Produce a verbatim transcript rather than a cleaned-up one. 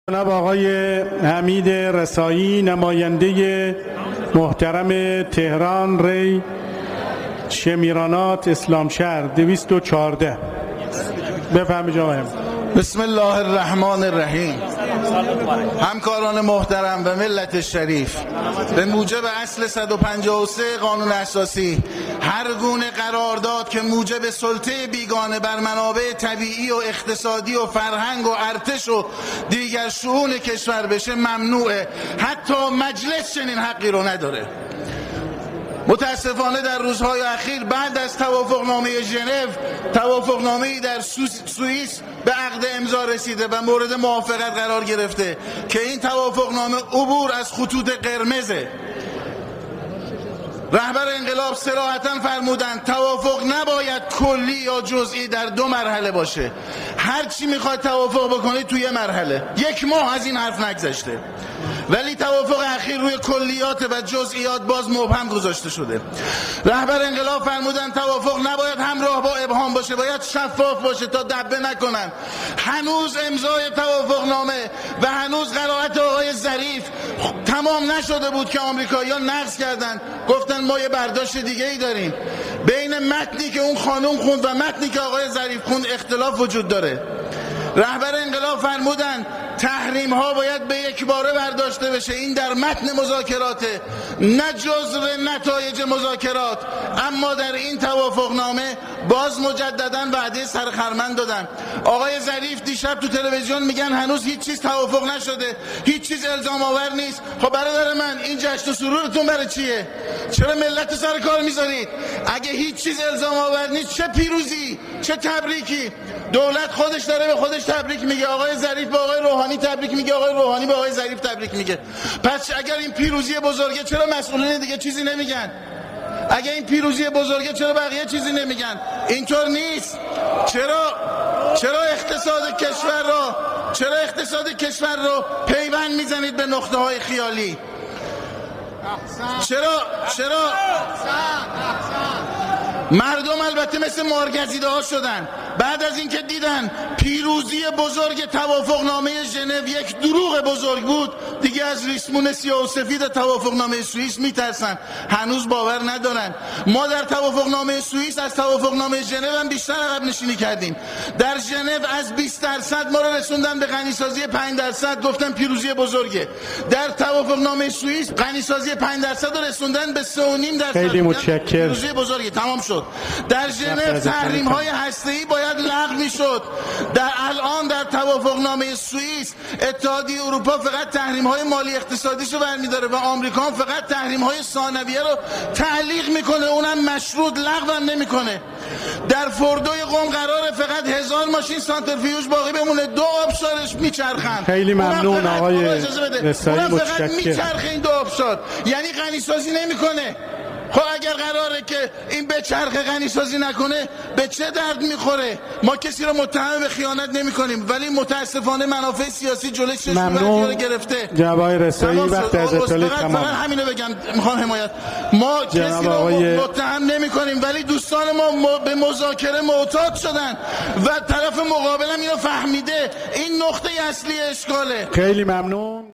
جناب آقای حمید رسایی، نماینده محترم تهران ری شمیرانات اسلام شهر دویست و چهارده. بفرمایید جناب. بسم الله الرحمن الرحیم. همکاران محترم و ملت شریف، به موجب اصل صد و پنجاه و سه قانون اساسی هر گونه قرارداد که موجب سلطه بیگانه بر منابع طبیعی و اقتصادی و فرهنگ و ارتش و دیگر شؤون کشور بشه ممنوعه. حتی مجلس چنین حقی رو نداره. متاسفانه در روزهای اخیر بعد از توافقنامه ژنو، توافقنامه‌ای در سوئیس به عقد امضا رسیده و مورد موافقت قرار گرفته که این توافقنامه عبور از خطوط قرمزه. رهبر انقلاب صراحتاً فرمودند توافق نباید کلی یا جزئی در دو مرحله باشه. هر چی میخواد توافق بکنید توی مرحله. یک ماه از این حرف نگذشته، ولی توافق اخیر روی کلیات و جزئیات باز مبهم گذاشته شده. رهبر انقلاب فرمودند توافق نباید همراه با ابهام باشه، باید شفاف باشه تا دبه نکنن. هنوز امضای توافقنامه و هنوز قرائت آقای ظریف تمام نشده بود که آمریکایی‌ها نقض کردند. گفتن ما یه برداشت دیگه ای داریم. بین متنی که اون خانم خوند و متنی که آقای ظریف خوند اختلاف وجود داره. رهبر انقلاب فرمودند تحریم ها باید به یک باره برداشته بشه. این در متن مذاکراته، نه جزو نتایج مذاکرات. اما در این توافقنامه باز مجددا وعده سرخرمن دادن. آقای ظریف دیشب تو تلویزیون میگن هنوز هیچ چیز توافق نشده، هیچ چیز الزام آور نیست. خب برادر من، این جشن و سرورتون برای چیه؟ چرا ملت سر کار میذارید؟ اگه هیچ چیز الزام آور نیست چه پیروزی، چه تبریکی. دولت خودش داره به خودش تبریک میگه، آقای ظریف به آقای روحانی تبریک میگه، آقای روحانی به آقای ظریف تبریک میگه. پس اگر این پیروزی بزرگه چرا مسئولین دیگه چیزی نمیگن؟ اگر این پیروزی بزرگه چرا بقیه چیزی نمیگن؟ اینطور نیست. چرا چرا اقتصاد کشور رو چرا اقتصاد کشور رو پیوند میزنید به نقطه های خیالی؟ چرا چرا مردم البته مثل مارگزیده ها شدن بعد از اینکه دیدن پیروزی بزرگ توافقنامه ژنو یک دروغ بزرگ بود، دیگه از ریسمون سیاه و سفید توافقنامه سوئیس میترسن. هنوز باور ندارن. ما در توافقنامه سوئیس از توافقنامه ژنو هم بیشتر عقب نشینی کردیم. در ژنو از بیست درصد ما رو رسوندن به غنیسازی پنج درصد، گفتن پیروزی بزرگه. در توافقنامه سوئیس غنیسازی پنج درصد رو رسوندن به سه و نیم درصد. خیلی متشکرم. پیروزی بزرگه. تمام شد. در ژنو تحریم های هسته‌ای باید لغو میشد. در الان در توافقنامه سوئیس اتحادیه اروپا فقط تحریم های مالی اقتصادیشو برمی‌داره و آمریکا هم فقط تحریم های ثانویه رو تعلیق میکنه، اونم مشروط، لغو هم نمیکنه. در فردوی قم قراره فقط هزار ماشین سانتریفیوژ باقی بمونه، دو آبشارش میچرخن. خیلی ممنون آقای رسایی، متشکرم. میچرخه این دو آبشار، یعنی غنیسازی نمیکنه. خب اگر قراره که این به چرخ غنیسازی نکنه به چه درد میخوره؟ ما کسی رو متهم به خیانت نمی کنیم، ولی متاسفانه منافع سیاسی جلوی چشم رو گرفته. جناب آقای رسایی وقت از اطلاع تمام. فقط همینو بگم، میخوام حمایت. ما کسی رو متهم نمی کنیم، ولی دوستان ما به مذاکره معتاد شدن و طرف مقابل هم اینو فهمیده. این نقطه اصلی اشکاله. خیلی ممنون.